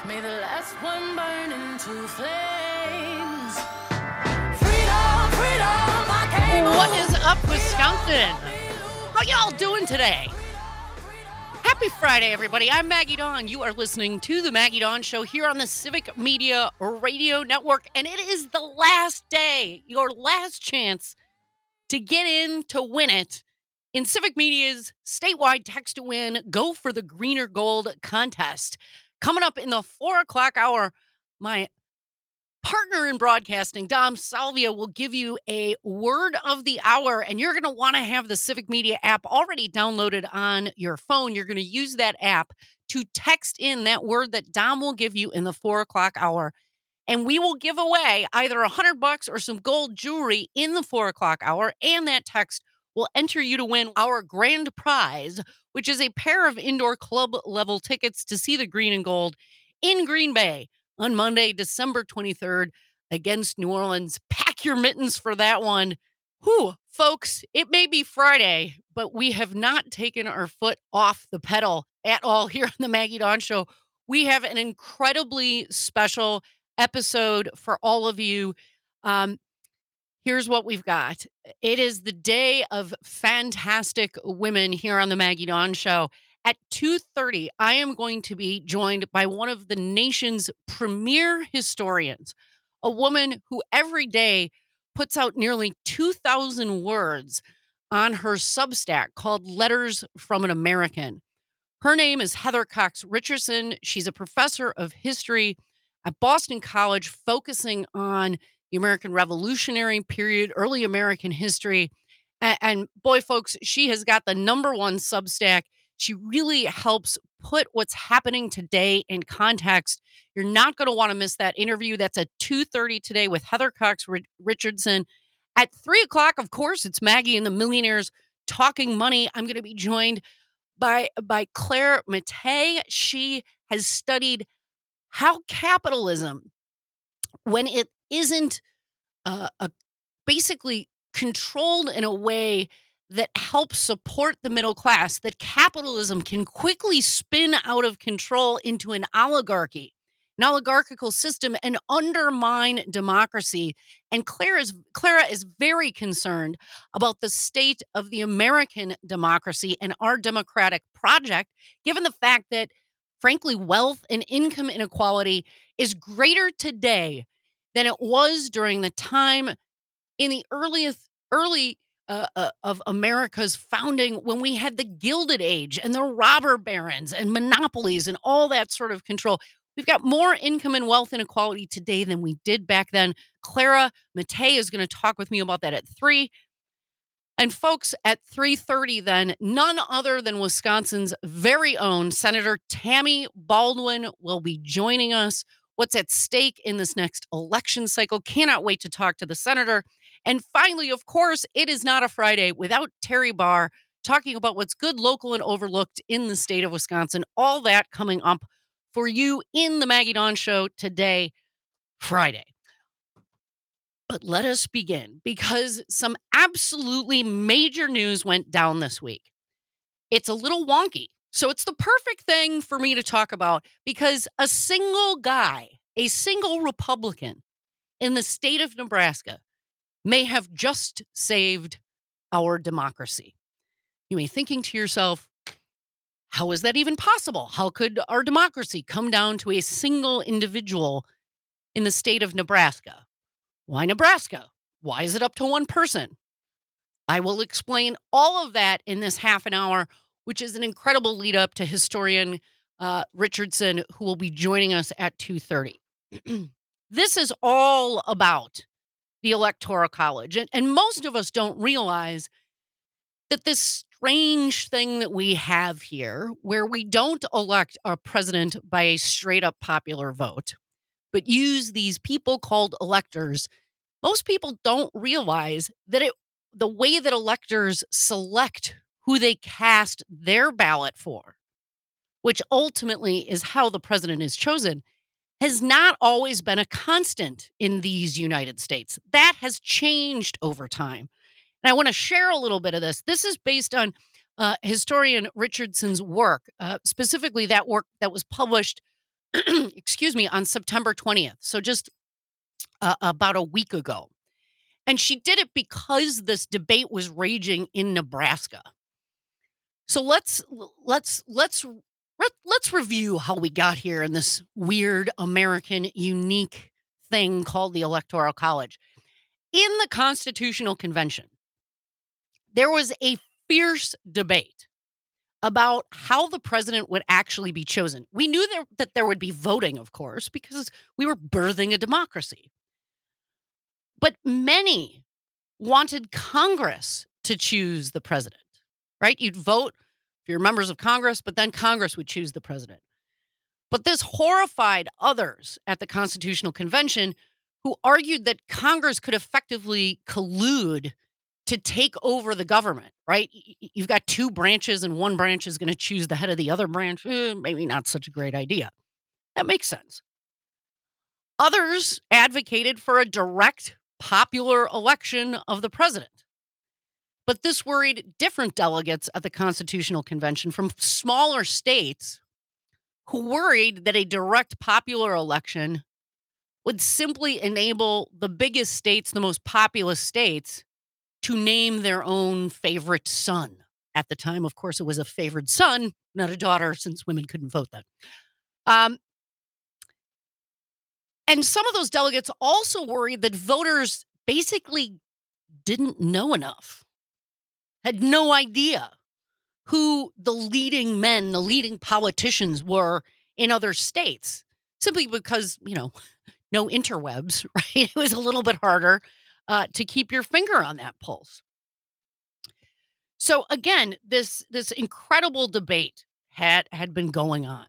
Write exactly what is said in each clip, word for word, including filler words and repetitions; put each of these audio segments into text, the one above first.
May the last one burn into flames. Freedom, freedom, I came What home. is up, Wisconsin? How y'all doing today? Happy Friday, everybody. I'm Maggie Dawn. You are listening to The Maggie Dawn Show here on the Civic Media Radio Network, and it is the last day, your last chance to get in to win it in Civic Media's statewide Text to Win Go for the Greener Gold contest. Coming up in the four o'clock hour, my partner in broadcasting, Dom Salvia, will give you a word of the hour, and you're going to want to have the Civic Media app already downloaded on your phone. You're going to use that app to text in that word that Dom will give you in the four o'clock hour. And we will give away either a hundred bucks or some gold jewelry in the four o'clock hour. And that text will enter you to win our grand prize, which is a pair of indoor club level tickets to see the green and gold in Green Bay on Monday, December twenty-third against New Orleans. Pack your mittens for that one. Whew, folks, it may be Friday, but we have not taken our foot off the pedal at all here on the Maggie Dawn Show. We have an incredibly special episode for all of you. Um, here's what we've got. It is the day of fantastic women here on the Maggie Dawn Show. At two thirty, I am going to be joined by one of the nation's premier historians, a woman who every day puts out nearly two thousand words on her Substack called Letters from an American. Her name is Heather Cox Richardson. She's a professor of history at Boston College, focusing on the American Revolutionary period, early American history. And, and boy, folks, she has got the number one Substack. She really helps put what's happening today in context. You're not going to want to miss that interview. That's at two thirty today with Heather Cox Richardson. At three o'clock, of course, it's Maggie and the Millionaires Talking Money. I'm going to be joined by by Claire Mattei. She has studied how capitalism, when it isn't uh, a, basically controlled in a way that helps support the middle class, that capitalism can quickly spin out of control into an oligarchy, an oligarchical system, and undermine democracy. And Clara is, Clara is very concerned about the state of the American democracy and our democratic project, given the fact that, frankly, wealth and income inequality is greater today than it was during the time in the earliest early uh, uh, of America's founding, when we had the Gilded Age and the robber barons and monopolies and all that sort of control. We've got more income and wealth inequality today than we did back then. Clara Mattei is going to talk with me about that at three. And folks, at three thirty then, none other than Wisconsin's very own Senator Tammy Baldwin will be joining us. What's at stake in this next election cycle? Cannot wait to talk to the senator. And finally, of course, it is not a Friday without Terry Barr talking about what's good, local, and overlooked in the state of Wisconsin. All that coming up for you in the Maggie Dawn Show today, Friday. But let us begin, because some absolutely major news went down this week. It's a little wonky. So it's the perfect thing for me to talk about, because a single guy, a single Republican in the state of Nebraska may have just saved our democracy. You may be thinking to yourself, how is that even possible? How could our democracy come down to a single individual in the state of Nebraska? Why Nebraska? Why is it up to one person? I will explain all of that in this half an hour, which is an incredible lead up to historian uh, Richardson, who will be joining us at two thirty. This is all about the Electoral College. And, and most of us don't realize that this strange thing that we have here, where we don't elect our president by a straight up popular vote, but use these people called electors, most people don't realize that it the way that electors select who they cast their ballot for, which ultimately is how the president is chosen, has not always been a constant in these United States. That has changed over time. And I want to share a little bit of this. This is based on uh, historian Richardson's work, uh, specifically that work that was published excuse me, on September twentieth. So just uh, about a week ago. And she did it because this debate was raging in Nebraska. So let's let's let's let, let's review how we got here in this weird American unique thing called the Electoral College. In the Constitutional Convention, there was a fierce debate about how the president would actually be chosen. We knew there, that there would be voting, of course, because we were birthing a democracy. But many wanted Congress to choose the president, right? You'd vote for your members of Congress, but then Congress would choose the president. But this horrified others at the Constitutional Convention who argued that Congress could effectively collude to take over the government, right? You've got two branches and one branch is going to choose the head of the other branch. Eh, maybe not such a great idea. That makes sense. Others advocated for a direct popular election of the president. But this worried different delegates at the Constitutional Convention from smaller states who worried that a direct popular election would simply enable the biggest states, the most populous states, to name their own favorite son. At the time, of course, it was a favored son, not a daughter, since women couldn't vote then. Um, and some of those delegates also worried that voters basically didn't know enough, had no idea who the leading men, the leading politicians were in other states, simply because, you know, no interwebs, right? It was a little bit harder uh, to keep your finger on that pulse. So again, this this incredible debate had had been going on.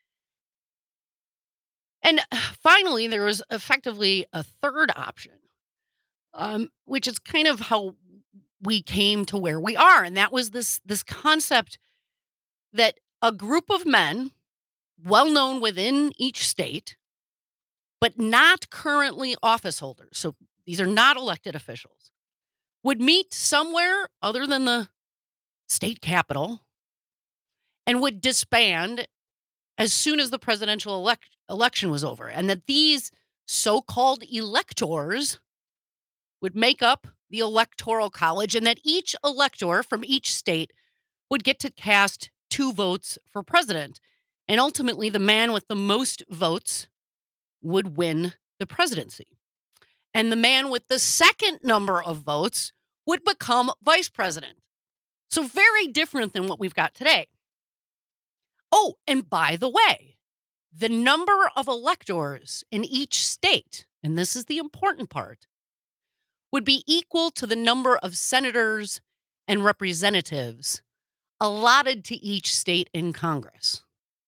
And finally, there was effectively a third option, um, which is kind of how we came to where we are. And that was this this concept that a group of men, well known within each state, but not currently office holders, so these are not elected officials, would meet somewhere other than the state capital and would disband as soon as the presidential elect- election was over. And that these so-called electors would make up the Electoral College, and that each elector from each state would get to cast two votes for president. And ultimately, the man with the most votes would win the presidency. And the man with the second number of votes would become vice president. So very different than what we've got today. Oh, and by the way, the number of electors in each state, and this is the important part, would be equal to the number of senators and representatives allotted to each state in Congress.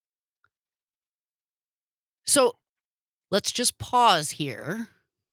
So let's just pause here.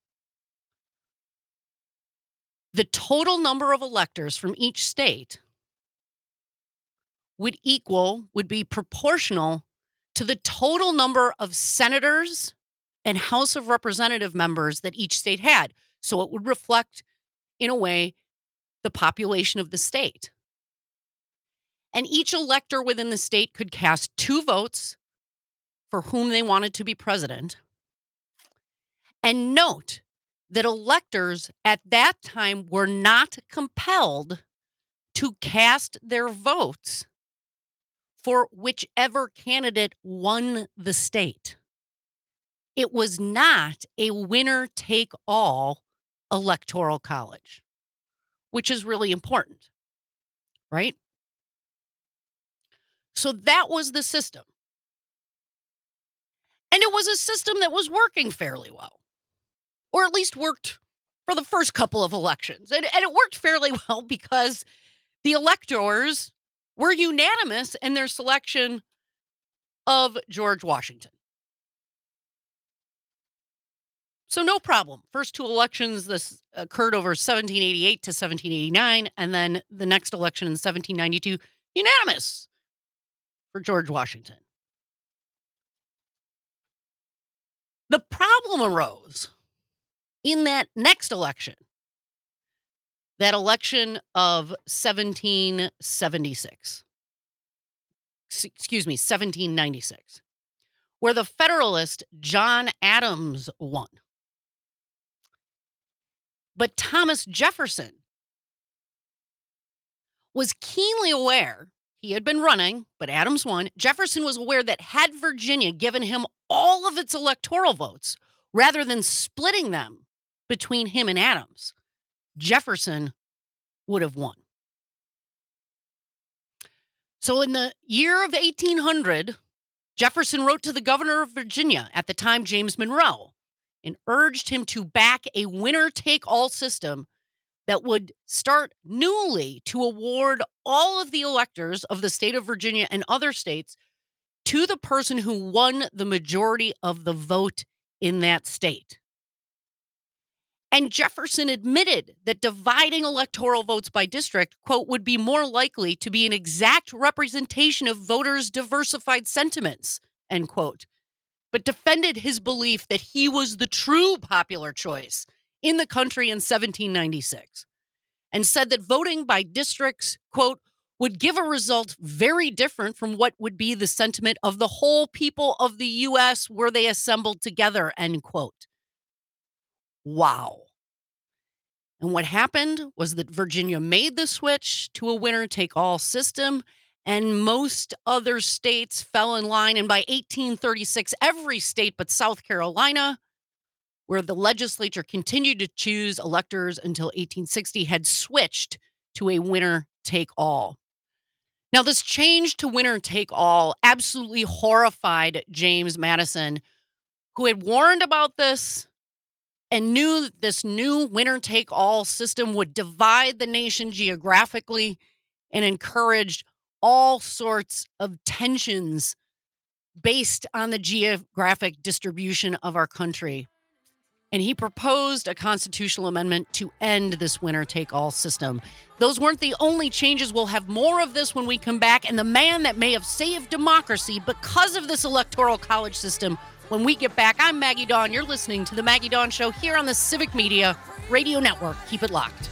The total number of electors from each state would equal, would be proportional to the total number of senators and House of Representative members that each state had. So it would reflect, in a way, the population of the state. And each elector within the state could cast two votes for whom they wanted to be president. And note that electors at that time were not compelled to cast their votes for whichever candidate won the state. It was not a winner-take-all electoral college, which is really important, right? So that was the system. And it was a system that was working fairly well, or at least worked for the first couple of elections. And, and it worked fairly well because the electors were unanimous in their selection of George Washington. So no problem. First two elections, this occurred over seventeen eighty-eight to seventeen eighty-nine, and then the next election in seventeen ninety-two, unanimous for George Washington. The problem arose in that next election, that election of seventeen seventy-six. Excuse me, seventeen ninety-six, where the Federalist John Adams won. But Thomas Jefferson was keenly aware, he had been running, but Adams won. Jefferson was aware that had Virginia given him all of its electoral votes, rather than splitting them between him and Adams, Jefferson would have won. So in the year of eighteen hundred, Jefferson wrote to the governor of Virginia, at the time James Monroe, and urged him to back a winner-take-all system that would start newly to award all of the electors of the state of Virginia and other states to the person who won the majority of the vote in that state. And Jefferson admitted that dividing electoral votes by district, quote, would be more likely to be an exact representation of voters' diversified sentiments, end quote, but defended his belief that he was the true popular choice in the country in seventeen ninety-six, and said that voting by districts, quote, would give a result very different from what would be the sentiment of the whole people of the U S were they assembled together, end quote. Wow. And what happened was that Virginia made the switch to a winner-take-all system, and most other states fell in line. And by eighteen thirty-six, every state but South Carolina, where the legislature continued to choose electors until eighteen sixty, had switched to a winner-take-all. Now, this change to winner-take-all absolutely horrified James Madison, who had warned about this and knew that this new winner-take-all system would divide the nation geographically and encouraged all sorts of tensions based on the geographic distribution of our country. And he proposed a constitutional amendment to end this winner-take-all system. Those weren't the only changes. We'll have more of this when we come back. And the man that may have saved democracy because of this electoral college system, when we get back. I'm Maggie Dawn. You're listening to The Maggie Dawn Show here on the Civic Media Radio Network. Keep it locked.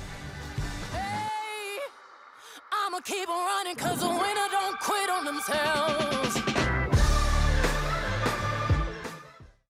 Hey, I'ma keep on running because the winner don't quit on themselves.